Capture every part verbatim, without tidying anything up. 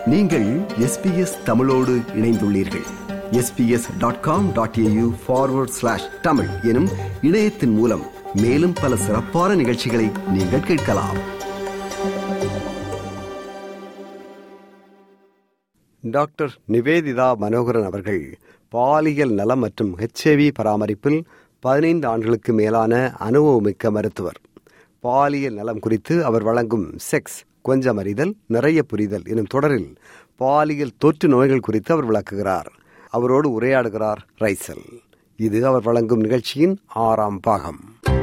நீங்கள் S B S தமிழோடு இணைந்துள்ளீர்கள். S B S dot com dot A U forward slash Tamil எனும் இணையத்தின் மூலம் மேலும் பல சிறப்பான நிகழ்ச்சிகளை நீங்கள் கேட்கலாம். டாக்டர் நிவேதிதா மனோகரன் அவர்கள் பாலியல் நலம் மற்றும் ஹெச் ஐ வி பராமரிப்பில் பதினைந்து ஆண்டுகளுக்கு மேலான அனுபவமிக்க மருத்துவர். பாலியல் நலம் குறித்து அவர் வழங்கும் செக்ஸ் கொஞ்சம் அறிதல் நிறைய புரிதல் எனும் தொடரில் பாலியல் தொற்று நோய்கள் குறித்து அவர் விளக்குகிறார். அவரோடு உரையாடுகிறார் ரைசல். இது அவர் வழங்கும் நிகழ்ச்சியின் ஆறாம் பாகம்.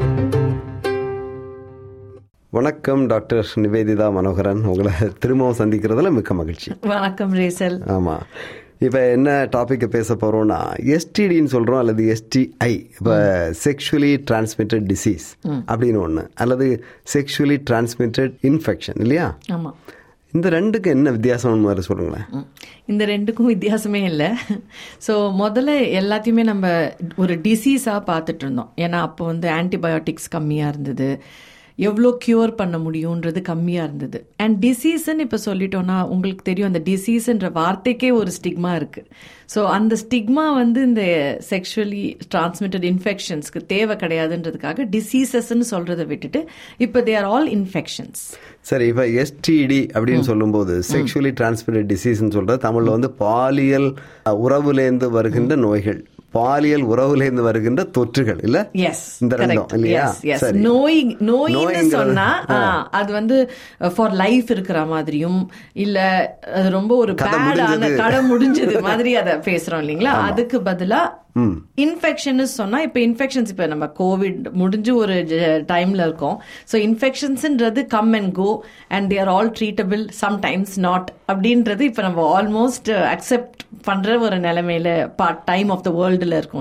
வணக்கம் டாக்டர் நிவேதிதா மனோகரன், உங்களை திரும்பவும் சந்திக்கிறதுல மிக்க மகிழ்ச்சி. வணக்கம் ரேசல். ஆமா, இப்போ என்ன டாபிக் பேச போறோம்னா எஸ்டிடின்னு சொல்றோம் அல்லது எஸ்டிஐ. இப்போ செக்ஷுவலி டிரான்ஸ்மிட்டட் டிசீஸ் அப்படின்னு ஒன்று, அல்லது செக்ஷுவலி டிரான்ஸ்மிட்டட் இன்ஃபெக்ஷன், இல்லையா? ஆமா. இந்த ரெண்டுக்கு என்ன வித்தியாசம் மாதிரி சொல்லுங்களேன். இந்த ரெண்டுக்கும் வித்தியாசமே இல்லை. ஸோ முதல்ல எல்லாத்தையுமே நம்ம ஒரு டிசீஸாக பார்த்துட்டு இருந்தோம். ஏன்னா அப்போ வந்து ஆன்டிபயோட்டிக்ஸ் கம்மியாக இருந்தது, எவ்வளோ க்யூர் பண்ண முடியுன்றது கம்மியாக இருந்தது. அண்ட் டிசீஸ்ன்னு இப்போ சொல்லிட்டோன்னா உங்களுக்கு தெரியும், அந்த டிசீஸ்ன்ற வார்த்தைக்கே ஒரு ஸ்டிக்மா இருக்குது. ஸோ அந்த ஸ்டிக்மா வந்து இந்த செக்ஷுவலி டிரான்ஸ்மிட்டட் இன்ஃபெக்ஷன்ஸ்க்கு தேவை கிடையாதுன்றதுக்காக டிசீசஸ்ன்னு சொல்கிறத விட்டுட்டு இப்போ தே ஆர் ஆல் இன்ஃபெக்ஷன்ஸ். சரி, இப்போ எஸ்டிடி அப்படின்னு சொல்லும்போது செக்ஷுவலி டிரான்ஸ்மிட்டட் டிசீஸ்ன்னு சொல்கிறது தமிழில் வந்து பாலியல் உறவுலேருந்து வருகின்ற நோய்கள், பாலியல் உறவுலேருந்து வருகின்ற தொற்றுகள், இல்ல? இந்த ரெண்டும் இல்லையா? நோய் நோய்னு சொன்னா அது வந்து ஃபார் லைஃப் இருக்கிற மாதிரியும் இல்ல அது ரொம்ப ஒரு பேடான கதை முடிஞ்சது மாதிரி அதை பேசுறோம் இல்லைங்களா? அதுக்கு பதிலா இன்ஃபெக்ஷன் சொன்னா இப்ப இன்ஃபெக்ஷன்ஸ் இப்ப நம்ம கோவிட் முடிஞ்சு ஒரு டைம்ல இருக்கோம். ஸோ இன்ஃபெக்ஷன்ஸ்ன்றது come and go and they are all treatable, sometimes not அப்படின்றது இப்ப நம்ம ஆல்மோஸ்ட் அக்செப்ட் பண்ற ஒரு நிலைமையில பார்ட் டைம் ஆஃப் த வேர்ல்டுல இருக்கும்.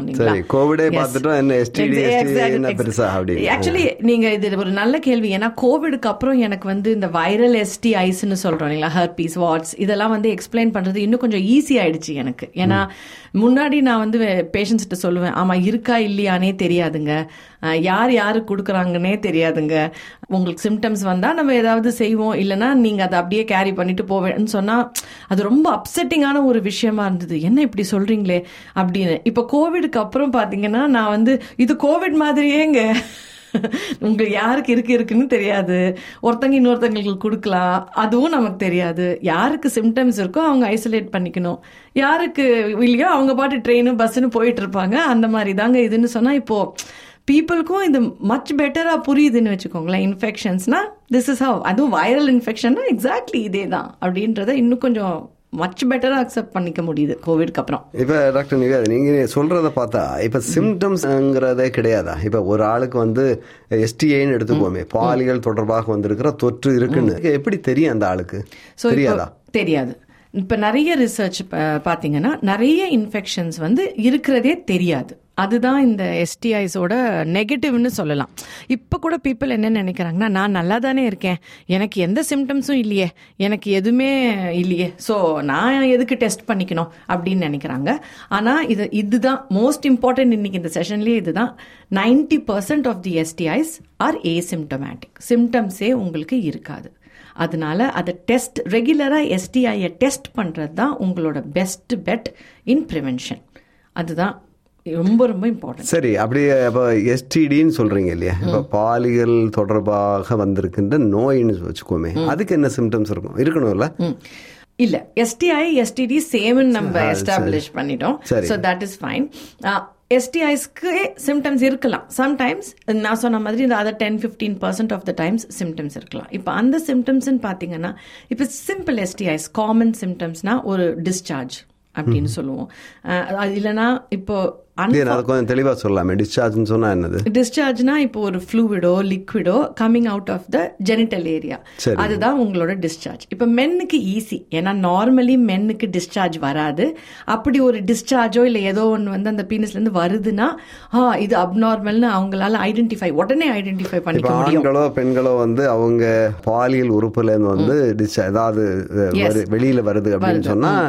ஆக்சுவலி நீங்க இது ஒரு நல்ல கேள்வி. ஏன்னா கோவிடுக்கு அப்புறம் எனக்கு வந்து இந்த வைரல் எஸ்டிஐஸ்ன்னு சொல்றோம் இல்லைங்களா, ஹெர்பீஸ், வாட்ஸ், இதெல்லாம் வந்து எக்ஸ்பிளைன் பண்றது இன்னும் கொஞ்சம் ஈஸி ஆயிடுச்சு எனக்கு. ஏன்னா முன்னாடி நான் வந்து பேஷண்ட்ஸ்கிட்ட சொல்லுவேன், ஆமா இருக்கா இல்லையானே தெரியாதுங்க, யார் யாருக்கு கொடுக்குறாங்கன்னே தெரியாதுங்க, உங்களுக்கு சிம்டம்ஸ் வந்தா நம்ம ஏதாவது செய்வோம், இல்லைன்னா நீங்க அதை அப்படியே கேரி பண்ணிட்டு போவேன்னு சொன்னா அது ரொம்ப அப்செட்டிங்கான ஒரு விஷயமா இருந்தது. என்ன இப்படி சொல்றீங்களே அப்படின்னு. இப்ப கோவிடுக்கு அப்புறம் பாத்தீங்கன்னா நான் வந்து இது கோவிட் மாதிரியேங்க, உங்களுக்கு யாருக்கு இருக்கு இருக்குன்னு தெரியாது, ஒருத்தங்க இன்னொருத்தங்களுக்கு கொடுக்கலாம், அதுவும் நமக்கு தெரியாது. யாருக்கு சிம்டம்ஸ் இருக்கோ அவங்க ஐசோலேட் பண்ணிக்கணும், யாருக்கு இல்லையோ அவங்க பாட்டு ட்ரெயின் பஸ்ன்னு போயிட்டு இருப்பாங்க. அந்த மாதிரி தாங்க இதுன்னு சொன்னா இப்போ பீப்புளுக்கும் இது மச் பெட்டரா புரியுதுன்னு வச்சுக்கோங்களேன். இன்ஃபெக்ஷன்ஸ்னா திஸ் இஸ் ஹவ், அதுவும் வைரல் இன்ஃபெக்ஷன்னா எக்ஸாக்ட்லி இதே தான் அப்படின்றத இன்னும் கொஞ்சம் மச் பெட்டரா அக்செப்ட் பண்ணிக்க முடியுது கோவிட்க்கு அப்புறம். இப்ப டாக்டர் நிவேதா, நீங்க சொல்றத பார்த்தா இப்ப சிம்டம்ஸ்ங்கிறதே கிடையாதா? இப்ப ஒரு ஆளுக்கு வந்து எஸ்டிஐன்னு எடுத்துக்கோமே, பாலியல் தொடர்பாக வந்திருக்கிற தொற்று இருக்குன்னு எப்படி தெரியும் அந்த ஆளுக்கு? தெரியாதா? தெரியாது. இப்ப நிறைய ரிசர்ச் பாத்தீங்கன்னா நிறைய இன்ஃபெக்ஷன்ஸ் வந்து இருக்கிறதே தெரியாது. அதுதான் இந்த எஸ்டிஐஸோட நெகட்டிவ்னு சொல்லலாம். இப்போ கூட பீப்புள் என்ன நினைக்கிறாங்கன்னா, நான் நல்லா தானே இருக்கேன், எனக்கு எந்த சிம்டம்ஸும் இல்லையே, எனக்கு எதுவுமே இல்லையே, ஸோ நான் எதுக்கு டெஸ்ட் பண்ணிக்கணும் அப்படின்னு நினைக்கிறாங்க. ஆனால் இது இதுதான் மோஸ்ட் இம்பார்ட்டன்ட் இன்னைக்கு இந்த செஷன்லேயே. இதுதான் ninety percent of the STIs are asymptomatic. சிம்டம்ஸே உங்களுக்கு இருக்காது. அதனால அதை டெஸ்ட் ரெகுலராக எஸ்டிஐயை டெஸ்ட் பண்ணுறது தான் உங்களோட பெஸ்ட் பெட் இன் ப்ரிவென்ஷன். அதுதான் ரொம்ப ரொம்ப இம்பார்ட்டன்ட். சரி, அப்படியே இப்போ எஸ்டிடின்னு சொல்றீங்க இல்லையா, இப்போ பாலியல் தொடர்பாக வந்திருக்கின்ற நோயின்னு வச்சுக்கோமே, அதுக்கு என்ன சிம்டம்ஸ் இருக்கும்? இருக்கணும்ல? இல்ல, எஸ்டிஐ எஸ்டிடி சேம்னு நம்ம எஸ்டாப்ளிஷ் பண்ணிட்டோம். So that is fine. எஸ்டிஐஸ்க்கு சிம்டம்ஸ் இருக்கலாம். சம்டைம்ஸ் நான் சொன்ன மாதிரி இந்த other ten fifteen percent of the times symptoms இருக்கலாம். இப்போ அந்த சிம்டம்ஸ்ன்னு பார்த்தீங்கன்னா இப்போ சிம்பிள் எஸ்டிஐஸ் காமன் சிம்டம்ஸ்னா ஒரு டிஸ்சார்ஜ் அப்படின்னு சொல்லுவோம். இல்லைன்னா இப்போ கொஞ்சம் தெளிவா சொல்லலாமே, டிஸ்சார்ஜ் சொன்னா என்னது? டிஸ்சார்ஜ்னா இப்போ ஒரு ஃப்ளூவிடோ லிக்விடோ coming out of the genital area, அதுதான் உங்களோட டிஸ்சார்ஜ். இப்போ மென்னுக்கு ஈஸி, ஏன்னா நார்மலி மென்னுக்கு டிஸ்சார்ஜ் வராது. அப்படி ஒரு டிஸ்சார்ஜோ இல்லை ஏதோ ஒன்று வந்து அந்த பீனஸ்ல இருந்து வருதுன்னா ஆ இது அப்நார்மல்னு அவங்களால ஐடென்டிஃபை உடனே ஐடென்டிஃபை பண்ணிக்க முடியும். ஆண்களோ பெண்களோ வந்து அவங்க பாலியல் உறுப்புல இருந்து வந்து ஏதாவது வெளியில வருது அப்படின்னு சொன்னா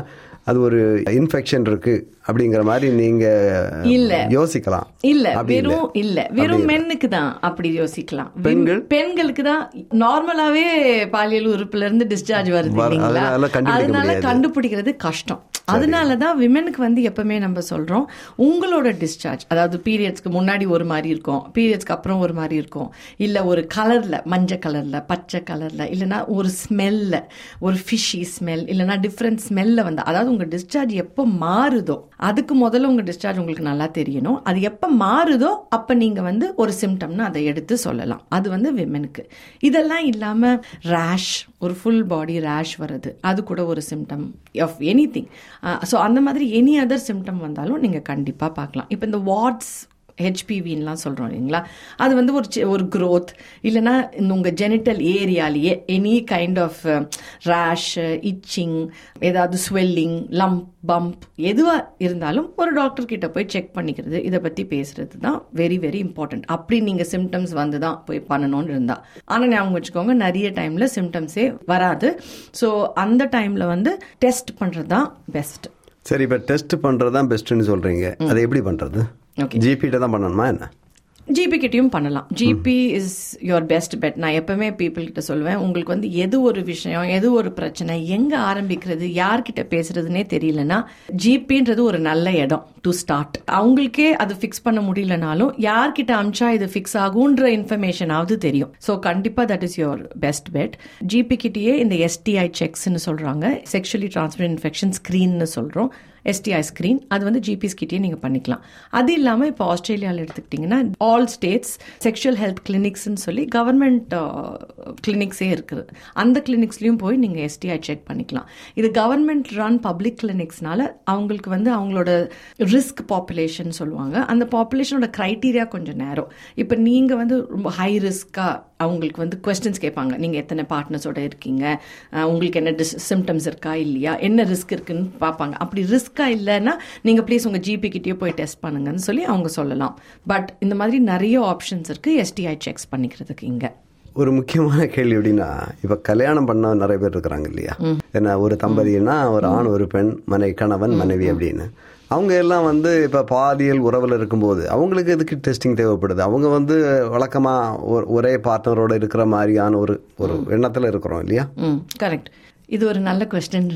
அது ஒரு இன்ஃபெக்ஷன் இருக்கு அப்படிங்கிற மாதிரி நீங்க இல்ல யோசிக்கலாம். இல்ல வெறும் இல்ல வெறும் மென்னுக்கு தான் அப்படி யோசிக்கலாம். பெண்கள் பெண்களுக்கு தான் நார்மலாவே பாலியல் உறுப்புல இருந்து டிஸ்சார்ஜ் வருது இல்லைங்களா, அதனால கண்டுபிடிக்கிறது கஷ்டம். அதனாலதான் விமெனுக்கு வந்து எப்பவுமே நம்ம சொல்றோம், உங்களோட டிஸ்சார்ஜ் அதாவது பீரியட்ஸ்க்கு முன்னாடி ஒரு மாதிரி இருக்கும், பீரியட்ஸ்க்கு அப்புறம் ஒரு மாதிரி இருக்கும், இல்ல ஒரு கலர்ல மஞ்சள் கலர்ல பச்சை கலர்ல, இல்லைன்னா ஒரு ஸ்மெல்ல ஒரு ஃபிஷி ஸ்மெல், இல்லைன்னா டிஃப்ரெண்ட் ஸ்மெல்ல வந்து, அதாவது உங்க டிஸ்சார்ஜ் எப்போ மாறுதோ அதுக்கு முதல்ல உங்க டிஸ்சார்ஜ் உங்களுக்கு நல்லா தெரியணும். அது எப்ப மாறுதோ அப்ப நீங்க வந்து ஒரு சிம்டம்னு அதை எடுத்து சொல்லலாம். அது வந்து விமெனுக்கு. இதெல்லாம் இல்லாம ரேஷ், ஒரு ஃபுல் பாடி ரேஷ் வருது, அது கூட ஒரு சிம்டம் ஆஃப் எனி திங். ஸோ அந்த மாதிரி எனி அதர் சிம்டம் வந்தாலும் நீங்க கண்டிப்பா பார்க்கலாம். இப்போ இந்த வாட்ஸ் ஹெச்பிவின்லாம் சொல்கிறோம் இல்லைங்களா, அது வந்து ஒரு ஒரு க்ரோத், இல்லைனா உங்கள் ஜெனிட்டல் ஏரியாலேயே any kind of rash, itching, ஏதாவது ஸ்வெல்லிங், லம்ப், பம்ப் எதுவாக இருந்தாலும் ஒரு டாக்டர் கிட்ட போய் செக் பண்ணிக்கிறது, இதை பற்றி பேசுறது தான் வெரி வெரி இம்பார்ட்டன்ட். அப்படி நீங்கள் சிம்டம்ஸ் வந்து தான் போய் பண்ணணும்னு இருந்தா. ஆனால் ஞாபகம் வச்சுக்கோங்க, நிறைய டைமில் சிம்டம்ஸே வராது. ஸோ அந்த டைமில் வந்து டெஸ்ட் பண்ணுறது தான் பெஸ்ட். சரி, இப்போ டெஸ்ட் பண்ணுறது தான் பெஸ்ட்டுன்னு சொல்கிறீங்க, அதை எப்படி பண்ணுறது? ஜிபிட்ட தான் பண்ணணுமா என்ன? ஜிபி கிட்டையும் பண்ணலாம். GP is your best bet. நான் எப்பவுமே பீப்புள் கிட்ட சொல்லுவேன், உங்களுக்கு வந்து எது ஒரு விஷயம், எது ஒரு பிரச்சனை, எங்க ஆரம்பிக்கிறது, யார்கிட்ட பேசுறதுன்னே தெரியலன்னா ஜிபின்றது ஒரு நல்ல இடம் டு ஸ்டார்ட். அவங்களுக்கே அது ஃபிக்ஸ் பண்ண முடியலனாலும் யார்கிட்ட அமிச்சா இது ஃபிக்ஸ் ஆகுன்ற இன்ஃபர்மேஷனாவது தெரியும். ஸோ கண்டிப்பா that is your best bet. GP கிட்டேயே இந்த எஸ்டிஐ செக்ஸ்ன்னு சொல்றாங்க, செக்ஷுவலி டிரான்ஸ்மிட்டட் இன்ஃபெக்ஷன் ஸ்கிரீன்னு சொல்றோம், எஸ்டிஐ ஸ்கிரீன். அது வந்து ஜிபிஸ் கிட்டே நீங்க பண்ணிக்கலாம். அது இல்லாம இப்போ ஆஸ்திரேலியாவில் எடுத்துக்கிட்டீங்கன்னா ஆல் ஸ்டேட்ஸ் செக்ஷுவல் ஹெல்த் கிளினிக்ஸ்ன்னு சொல்லி கவர்மெண்ட் கிளினிக்ஸே இருக்குது. அந்த கிளினிக்ஸ்லயும் போய் நீங்க எஸ்டிஐ செக் பண்ணிக்கலாம். இது கவர்மெண்ட் ரன் பப்ளிக் கிளினிக்ஸ்னால அவங்களுக்கு வந்து அவங்களோட ரிஸ்க் பாப்புலேஷன் சொல்லுவாங்க, அந்த பாப்புலேஷனோட கிரைட்டீரியா கொஞ்சம் நேரம். இப்போ நீங்க வந்து ரொம்ப ஹை ரிஸ்கா அவங்களுக்கு வந்து கொஸ்டின்ஸ் கேட்பாங்க, நீங்க எத்தனை பார்ட்னர்ஸோட இருக்கீங்க, உங்களுக்கு என்ன டிஸ் சிம்டம்ஸ் இருக்கா இல்லையா, என்ன ரிஸ்க் இருக்குன்னு பார்ப்பாங்க. அப்படி ரிஸ்கா இல்லைன்னா நீங்க ப்ளீஸ் உங்க ஜிபி கிட்டேயே போய் டெஸ்ட் பண்ணுங்கன்னு சொல்லி அவங்க சொல்லலாம். பட் இந்த மாதிரி நிறைய ஆப்ஷன்ஸ் இருக்கு எஸ்டிஐ செக்ஸ் பண்ணிக்கிறதுக்கு. இங்க ஒரு முக்கியமான கேள்வி எப்படின்னா, இப்ப கல்யாணம் பண்ண நிறைய பேர் இருக்கிறாங்க இல்லையா, என்ன ஒரு தம்பதினா ஒரு ஆண் ஒரு பெண், மனை கணவன் மனைவி அப்படின்னு, அவங்க எல்லாம் வந்து இப்போ பாலியல் உறவில் இருக்கும்போது அவங்களுக்கு எதுக்கு டெஸ்டிங் தேவைப்படுது? அவங்க வந்து வழக்கமாக ஒரே பார்ட்னரோட இருக்கிற மாதிரியான ஒரு ஒரு எண்ணத்தில் இருக்கிறோம் இல்லையா? ம், கரெக்ட். இது ஒரு நல்ல கொஸ்டின்.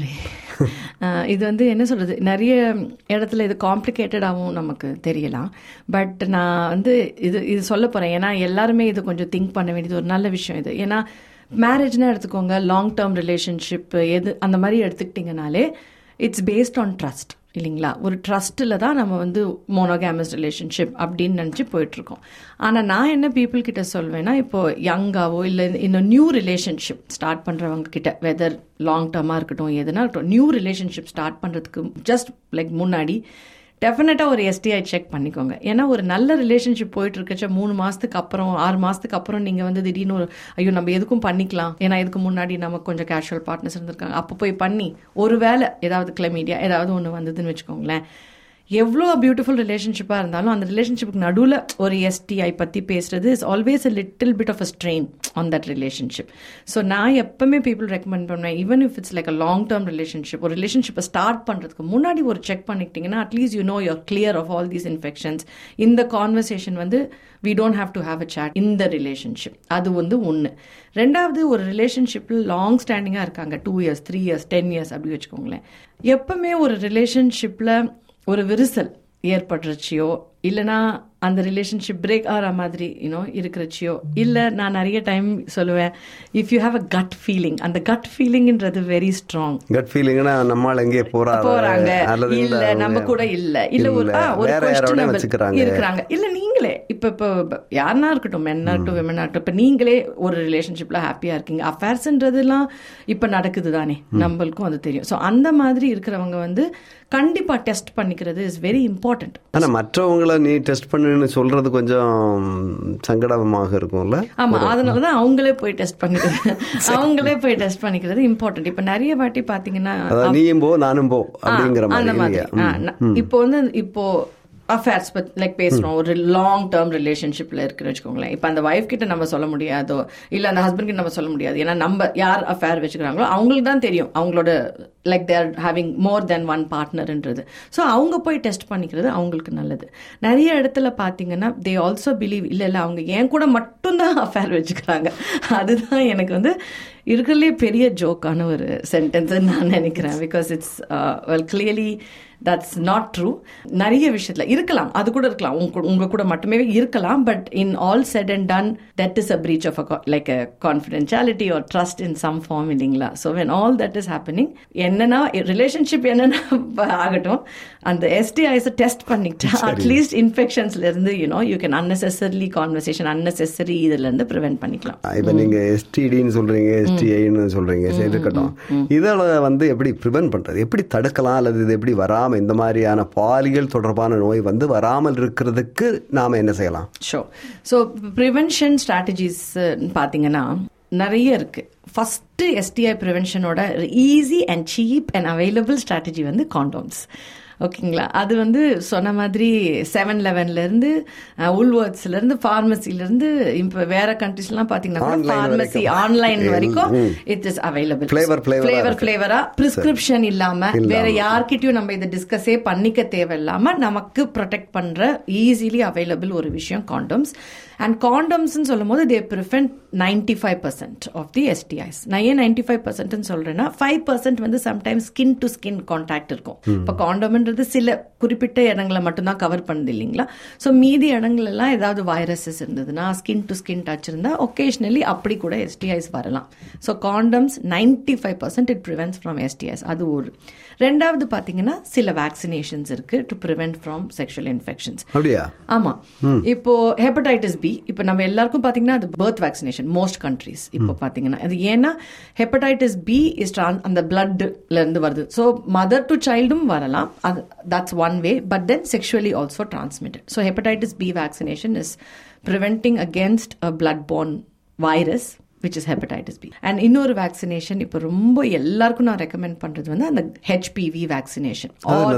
இது வந்து என்ன சொல்றது, நிறைய இடத்துல இது காம்ப்ளிகேட்டடாகவும் நமக்கு தெரியலாம். பட் நான் வந்து இது இது சொல்ல போறேன், ஏன்னா எல்லாருமே இது கொஞ்சம் திங்க் பண்ண வேண்டியது ஒரு நல்ல விஷயம் இது. ஏன்னா மேரேஜ்னா எடுத்துக்கோங்க, லாங் டேர்ம் ரிலேஷன்ஷிப் எது அந்த மாதிரி எடுத்துக்கிட்டிங்கனாலே இட்ஸ் பேஸ்ட் ஆன் ட்ரஸ்ட் இல்லைங்களா. ஒரு ட்ரஸ்ட்டில் தான் நம்ம வந்து மோனோகேமஸ் ரிலேஷன்ஷிப் அப்படின்னு நினச்சி போயிட்டுருக்கோம். ஆனால் நான் என்ன பீப்புள் கிட்ட சொல்வேன்னா, இப்போ யங்காவோ இல்லை இன்னும் நியூ ரிலேஷன்ஷிப் ஸ்டார்ட் பண்ணுறவங்க கிட்ட, வெதர் லாங் டேர்மாக இருக்கட்டும் எதுனா இருக்கட்டும், நியூ ரிலேஷன்ஷிப் ஸ்டார்ட் பண்ணுறதுக்கு ஜஸ்ட் லைக் முன்னாடி டெஃபினட்டாக ஒரு எஸ்டிஐ செக் பண்ணிக்கோங்க. ஏன்னா ஒரு நல்ல ரிலேஷன்ஷிப் போயிட்டு இருக்கச்ச மூணு மாதத்துக்கு அப்புறம் ஆறு மாதத்துக்கு அப்புறம் நீங்கள் வந்து திடீர்னு ஒரு ஐயோ நம்ம எதுக்கும் பண்ணிக்கலாம், ஏன்னா இதுக்கு முன்னாடி நமக்கு கொஞ்சம் கேஷுவல் பார்ட்னர்ஸ் இருந்திருக்காங்க, அப்போ போய் பண்ணி ஒரு வேளை ஏதாவது கிளமீடியா ஏதாவது ஒன்று வந்ததுன்னு வச்சுக்கோங்களேன், எவ்வளோ பியூட்டிஃபுல் ரிலேஷன்ஷிப்பாக இருந்தாலும் அந்த ரிலேஷன்ஷிப்புக்கு நடுவில் ஒரு எஸ்டிஐ பற்றி பேசுறது is always a little bit of a strain on that relationship. So நான் எப்பவுமே பீப்புள் ரெக்கமெண்ட் பண்ணுவேன், even if it's like a long term relationship, ஒரு ரிலேஷன்ஷிப்பை ஸ்டார்ட் பண்ணுறதுக்கு முன்னாடி ஒரு செக் பண்ணிக்கிட்டிங்கன்னா at least you know you're clear of all these infections. இந்த கான்வர்சேஷன் வந்து we don't have to have a chat இந்த ரிலேஷன்ஷிப். அது வந்து ஒன்று. ரெண்டாவது, ஒரு ரிலேஷன்ஷிப்பில் லாங் ஸ்டாண்டிங்காக இருக்காங்க, two years three years ten years அப்படி வச்சுக்கோங்களேன். எப்பவுமே ஒரு ரிலேஷன்ஷிப்பில் ஒரு விரிசல் ஏற்படுறச்சியோ இல்லைனா அந்த ரிலேஷன்ஷிப் பிரேக் ஆகிற மாதிரி யூனோ இருக்கிறச்சியோ இல்லை, நான் நிறைய டைம் சொல்லுவேன், if you have a gut feeling, அந்த கட் ஃபீலிங்ன்றது வெரி ஸ்ட்ராங். கட் ஃபீலிங்னா நம்மால எங்கே போறாங்க இல்ல நம்ம கூட இல்ல இல்ல ஒரு ஒரு இருக்கிறாங்க இல்ல நீங்களே இப்ப இப்ப யாருன்னா இருக்கட்டும், மென்னா இருக்கட்டும் விமனா இருக்கட்டும், இப்ப நீங்களே ஒரு ரிலேஷன்ஷிப்ல ஹாப்பியா இருக்கீங்க, அஃபேர்ஸ்ன்றதுலாம் இப்ப நடக்குது தானே, நம்மளுக்கும் அது தெரியும். ஸோ அந்த மாதிரி இருக்கிறவங்க வந்து கண்டிப்பா டெஸ்ட் பண்ணிக்கிறது இஸ் வெரி இம்பார்ட்டன்ட். ஆனா மற்றவங்கள நீ டெஸ்ட் பண்ணுன்னு சொல்றது கொஞ்சம் சங்கடமாக இருக்கும்ல. ஆமா, அதனாலதான் அவங்களே போய் டெஸ்ட் பண்ணிக்கிறது அவங்களே போய் டெஸ்ட் பண்ணிக்கிறது இம்பார்ட்டன்ட். இப்ப நிறைய வாட்டி பாத்தீங்கன்னா நீயும் போ நானும் போ அப்படிங்கிற அந்த மாதிரி இப்போ வந்து இப்போ அஃபேர்ஸ் லைக் பேசுறோம், ஒரு லாங் டேர்ம் ரிலேஷன்ஷிப்ல இருக்குன்னு வச்சுக்கோங்களேன். இப்ப அந்த வைஃப் கிட்ட நம்ம சொல்ல முடியாதோ இல்ல அந்த ஹஸ்பண்ட் கிட்ட நம்ம சொல்ல முடியாது. ஏன்னா நம்ம யார் அஃபேர் வச்சுக்கிறாங்களோ அவங்களுக்கு தான் தெரியும் அவங்களோட like they're having more than one பார்ட்னர்ன்றது. ஸோ அவங்க போய் டெஸ்ட் பண்ணிக்கிறது அவங்களுக்கு நல்லது. நிறைய இடத்துல பார்த்தீங்கன்னா தே ஆல்சோ பிலீவ் இல்லை இல்லை அவங்க என் கூட மட்டும்தான் அஃபேர் வச்சுக்கிறாங்க. அதுதான் எனக்கு வந்து இருக்கிறதுலே பெரிய ஜோக்கான ஒரு சென்டென்ஸ் நான் நினைக்கிறேன். Because it's well clearly that's not true. நிறைய விஷயத்துல இருக்கலாம், அது கூட இருக்கலாம், உங்க உங்க கூட மட்டுமே இருக்கலாம். But in all said and done that is a breach of a like a confidentiality or trust in some form இல்லைங்களா. so when all that is happening என்னன்னா ரிலேஷன்ஷிப் என்னன்னா ஆகட்டும், அந்த எஸ்டிஐஸ் டெஸ்ட் பண்ணிட்டா அட்லீஸ்ட் இன்ஃபெக்ஷன்ஸ்ல இருந்து you know you can unnecessarily conversation unnecessary இதுல இருந்து ப்ரிவென்ட் பண்ணிக்கலாம். இப்ப நீங்க எஸ்டிடின்னு சொல்றீங்க, எஸ்டிஐன்னு சொல்றீங்க, சரி இருக்கட்டும். இதில் வந்து எப்படி ப்ரிவென்ட் பண்றது, எப்படி தடுக்கலாம், அல்லது இது எப்படி வராம இந்த மாதிரியான பாலியல் தொடர்பான நோய் வந்து வராமல் இருக்கிறதுக்கு நாம என்ன செய்யலாம்? ஷோ ஸோ ப்ரிவென்ஷன் ஸ்ட்ராட்டஜிஸ் பார்த்தீங்கன்னா நிறைய இருக்கு. ஃபர்ஸ்ட் எஸ்டிஐ ப்ரிவென்ஷனோட easy and cheap and available strategy வந்து காண்டோம்ஸ். ஓகேங்களா. அது வந்து சொன்ன மாதிரி செவன் லெவன்ல இருந்து உல்வர்ட்ஸ்ல இருந்து பார்மசில இருந்து இப்ப வேற கண்ட்ரிஸ்லாம் பாத்தீங்கன்னா பார்மசி ஆன்லைன் வரைக்கும் இட் இஸ் அவைலபிள். ஃபிளேவர் ஃபிளேவரா பிரிஸ்கிரிப்ஷன் இல்லாம வேற யார்கிட்டயும் நம்ம இதை டிஸ்கஸே பண்ணிக்க தேவையில்லாம நமக்கு ப்ரொடெக்ட் பண்ற ஈஸிலி அவைலபிள் ஒரு விஷயம் காண்டோம்ஸ். அண்ட் காண்டோம்ஸ் சொல்லும் போது they prevent ninety five percent of the STIs. நான் ஏன் நைன்டி ஃபைவ் பர்சன்ட் சொல்றேன்னா ஃபைவ் பர்சன்ட் வந்து sometimes skin to skin contact இருக்கும். இப்போ காண்டோம் சில குறிப்பிட்ட இடங்களை மட்டும்தான் கவர் பண்ணுது இல்லைங்களா. ஸோ மீதி இடங்கள் எல்லாம் ஏதாவது வைரஸஸ் இருந்ததுன்னா ஸ்கின் டு ஸ்கின் டச் இருந்தா ஒகேஷனலி அப்படி கூட எஸ்டிஐஸ் வரலாம். So condoms ninety five percent it prevents from STIs. அது ஒரு. ரெண்டாவது பாத்தீங்கன்னா சில வேக்சினேஷன்ஸ் இருக்கு to prevent from sexual infections. ஆமா. இப்போ ஹெப்படைட்டிஸ் பி இப்போ நம்ம எல்லாருக்கும் பாத்தீங்கன்னா அது பர்த் வேக்சினேஷன் மோஸ்ட் கண்ட்ரீஸ் இப்போ பாத்தீங்கன்னா அது ஏன்னா ஹெப்படைட்டிஸ் பி இஸ் அந்த பிளட்ல இருந்து வருது. ஸோ மதர் டு சைல்டும் வரலாம். That's one way, but then sexually also transmitted. So hepatitis B vaccination is preventing against a blood-borne virus which is hepatitis B. And இன்னொரு vaccination இப்போ ரொம்ப எல்லாருக்கும் நான் ரெக்கமெண்ட் பண்றது வந்து அந்த H P V வேக்சினேஷன்.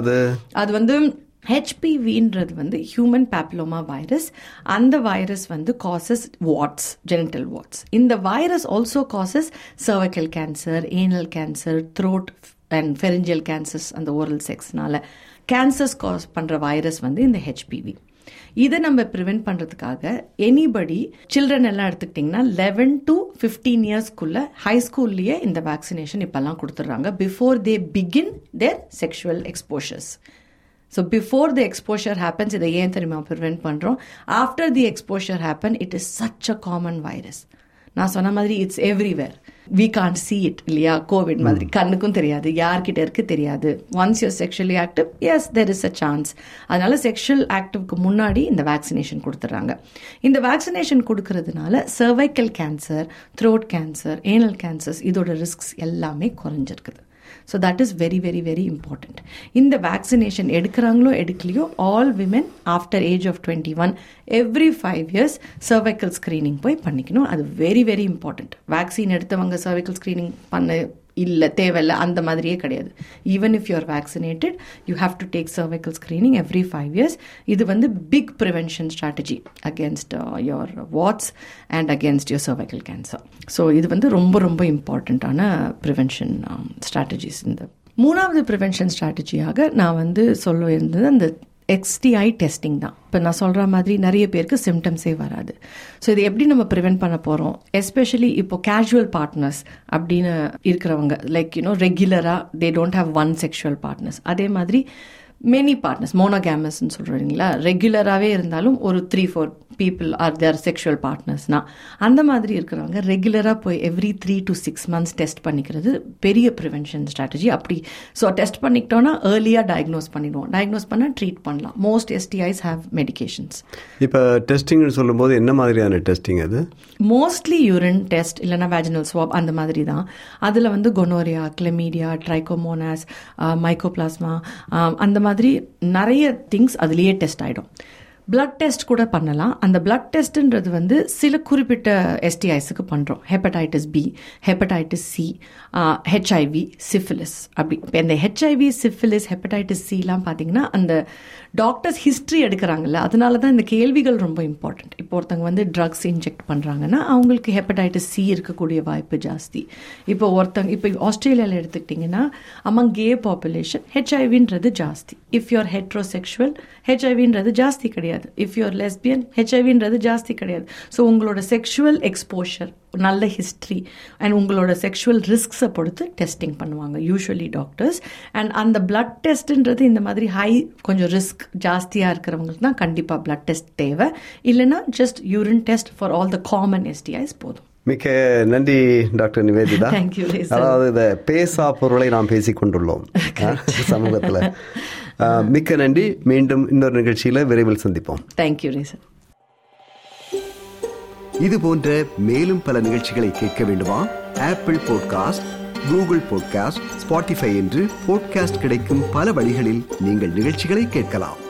அது வந்து ஹெச்பிவின்றது வந்து ஹியூமன் பேப்லோமா வைரஸ். அந்த வைரஸ் வந்து காசஸ் வாட்ஸ், ஜெனிட்டல் வாட்ஸ். இந்த virus also causes cervical cancer, anal cancer, throat and pharyngeal cancers. அந்த ஓரல் செக்ஸ்னால கேன்சர்ஸ் காஸ் பண்ற வைரஸ் வந்து இந்த ஹெச்பிவி. இதை நம்ம ப்ரிவென்ட் பண்றதுக்காக எனிபடி சில்ட்ரன் எல்லாம் எடுத்துக்கிட்டிங்கன்னா லெவன் டு ஃபிஃப்டீன் இயர்ஸ்க்குள்ள ஹை ஸ்கூல்லேயே இந்த வேக்சினேஷன் இப்பெல்லாம் கொடுத்துட்றாங்க before they begin their sexual exposures. So before the exposure happens, இதை ஏன் தெரியுமா ப்ரிவென்ட் பண்றோம்? After the exposure happen, it is such a common virus. நான் சொன்ன மாதிரி it's everywhere. we can't see it இல்லையா. கோவிட் மாதிரி கண்ணுக்கும் தெரியாது, யார்கிட்ட இருக்கு தெரியாது. Once you're sexually active, yes there is a chance. அதனால செக்ஷுவல் ஆக்டிவ்க்கு முன்னாடி இந்த வேக்சினேஷன் கொடுத்துட்றாங்க. இந்த வேக்சினேஷன் கொடுக்கறதுனால cervical cancer, throat cancer, anal cancers இதோட ரிஸ்க்ஸ் எல்லாமே குறைஞ்சிருக்குது. So that is very very very important. இந்த வேக்சினேஷன் எடுக்கிறாங்களோ எடுக்கலையோ all women after age of twenty one every five years cervical screening போய் பண்ணிக்கணும். அது வெரி வெரி இம்பார்ட்டன்ட். வேக்சின் எடுத்தவங்க சர்வைக்கல் ஸ்கிரீனிங் பண்ண இல்லை தேவையில்லை அந்த மாதிரியே கிடையாது. Even if you are vaccinated you have to take cervical screening every five years. இது வந்து big prevention strategy against your warts and against your cervical cancer. So இது வந்து ரொம்ப ரொம்ப இம்பார்ட்டண்ட்டான ப்ரிவென்ஷன் ஸ்ட்ராட்டஜிஸ். இந்த மூணாவது ப்ரிவென்ஷன் ஸ்ட்ராட்டஜியாக நான் வந்து சொல்ல இருந்தது அந்த எக்ஸ்டிஐ டெஸ்டிங் தான். இப்போ நான் சொல்கிற மாதிரி நிறைய பேருக்கு சிம்டம்ஸே வராது. ஸோ இது எப்படி நம்ம ப்ரிவென்ட் பண்ண போகிறோம்? எஸ்பெஷலி இப்போ கேஷுவல் பார்ட்னர்ஸ் அப்படின்னு இருக்கிறவங்க லைக் யூனோ ரெகுலராக they don't have one sexual partners. அதே மாதிரி மெனி பார்ட்னர்ஸ் மோனோகேமஸ்ன்னு சொல்கிறீங்களா, ரெகுலராகவே இருந்தாலும் ஒரு three four people are their sexual பார்ட்னர்ஸ்னா அந்த மாதிரி இருக்கிறவங்க ரெகுலராக போய் every three to six months test பண்ணிக்கிறது பெரிய ப்ரிவென்ஷன் ஸ்ட்ராட்டஜி. அப்படி ஸோ டெஸ்ட் பண்ணிக்கிட்டோன்னா ஏர்லியாக டயக்னோஸ் பண்ணிடுவோம். டயக்னோஸ் பண்ணால் ட்ரீட் பண்ணலாம். Most STIs have medications. இப்போ டெஸ்டிங்னு சொல்லும்போது என்ன மாதிரியான டெஸ்டிங் அது? மோஸ்ட்லி யூரின் டெஸ்ட் இல்லைனா வேஜினல் ஸ்வாப் அந்த மாதிரி தான். அதில் வந்து கொனோரியா, கிளமீடியா, ட்ரைகோமோனாஸ், மைக்கோபிளாஸ்மா அந்த மாதிரி நிறைய திங்ஸ் அதுலேயே டெஸ்ட் ஆகிடும். பிளட் டெஸ்ட் கூட பண்ணலாம். அந்த பிளட் டெஸ்ட்ன்றது வந்து சில குறிப்பிட்ட எஸ்டிஐஸுக்கு பண்ணுறோம். Hepatitis B, hepatitis C, HIV, syphilis. அப்படி இப்போ இந்த ஹெச்ஐவி, சிஃபிலிஸ், ஹெப்படைட்டிஸ் சிலாம் பார்த்தீங்கன்னா அந்த டாக்டர்ஸ் ஹிஸ்ட்ரி எடுக்கிறாங்கல்ல, அதனால தான் இந்த கேள்விகள் ரொம்ப இம்பார்ட்டண்ட். இப்போ ஒருத்தவங்க வந்து ட்ரக்ஸ் இன்ஜெக்ட் பண்ணுறாங்கன்னா அவங்களுக்கு ஹெப்படைட்டிஸ் சி இருக்கக்கூடிய வாய்ப்பு ஜாஸ்தி. இப்போ ஒருத்தவங்க இப்போ ஆஸ்திரேலியாவில் எடுத்துக்கிட்டிங்கன்னா அமங் கே பாப்புலேஷன் ஹெச்ஐவின்றது ஜாஸ்தி. இஃப் யூஆர் ஹெட்ரோசெக்ஷுவல் ஹெச்ஐவின்றது ஜாஸ்தி கிடையாது. இஃப் யூஆர் லெஸ்பியன் ஹெச்ஐவின்றது ஜாஸ்தி கிடையாது. ஸோ உங்களோட செக்ஷுவல் எக்ஸ்போஷர், நல்ல ஹிஸ்ட்ரி அண்ட் உங்களோட செக்ஷுவல் ரிஸ்க்ஸை பொறுத்து டெஸ்டிங் பண்ணுவாங்க யூஸ்வலி டாக்டர்ஸ். அண்ட் அந்த பிளட் டெஸ்ட்ன்றது இந்த மாதிரி ஹை கொஞ்சம் ரிஸ்க் ஜாஸ்தியாக இருக்கிறவங்களுக்கு தான் கண்டிப்பாக பிளட் டெஸ்ட் தேவை. இல்லைன்னா just urine test for all the common STIs போதும். மிக்க நன்றி டாக்டர் நிவேதிதா. தேங்க்யூ. அதாவது இந்த பேசா பொருளை நாம் பேசிக் கொண்டுள்ளோம் சமூகத்தில். மிக்க நன்றி. மீண்டும் இன்னொரு நிகழ்ச்சியில் விரைவில் சந்திப்போம். தேங்க்யூ ரேசன். இது போன்ற மேலும் பல நிகழ்ச்சிகளை கேட்க வேண்டுமா? Apple podcast, Google podcast, Spotify என்று பாட்காஸ்ட் கிடைக்கும் பல வழிகளில் நீங்கள் நிகழ்ச்சிகளை கேட்கலாம்.